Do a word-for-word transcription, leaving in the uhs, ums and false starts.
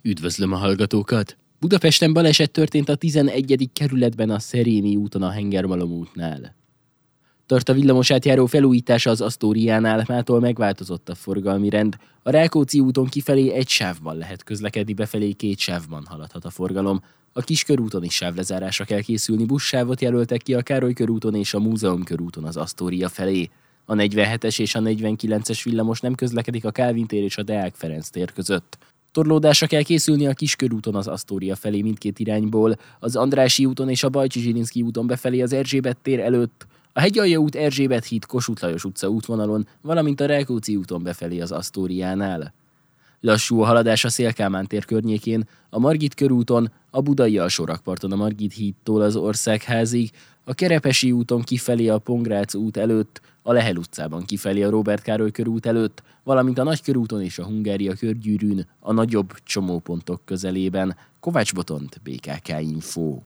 Üdvözlöm a hallgatókat! Budapesten baleset történt a tizenegyedik kerületben a Szerémi úton a Hengermalom útnál. Tart a villamos átjáró felújítása az Asztóriánál, mától megváltozott a forgalmi rend. A Rákóczi úton kifelé egy sávban lehet közlekedni, befelé két sávban haladhat a forgalom. A Kiskörúton is sávlezárásra kell készülni, buszsávot jelöltek ki a Károly körúton és a Múzeum körúton az Asztória felé. A negyvenhetes és a negyvenkilences villamos nem közlekedik a Kálvin tér és a Deák Ferenc tér között. Torlódásra kell készülni a Kiskörúton az Asztória felé mindkét irányból, az Andrássy úton és a Bajcsy-Zsilinszky úton befelé az Erzsébet tér előtt, a Hegyalja út, Erzsébet híd, Kossuth Lajos utca útvonalon, valamint a Rákóczi úton befelé az Asztóriánál. Lassú a haladás a Széll-Kálmán tér környékén, a Margit körúton, a Budai alsórakparton a Margit hídtól az Országházig, a Kerepesi úton kifelé a Pongrác út előtt, a Lehel utcában kifelé a Róbert Károly körút előtt, valamint a Nagykörúton és a Hungária körgyűrűn a nagyobb csomópontok közelében. Kovács Botont, bé ká ká Info.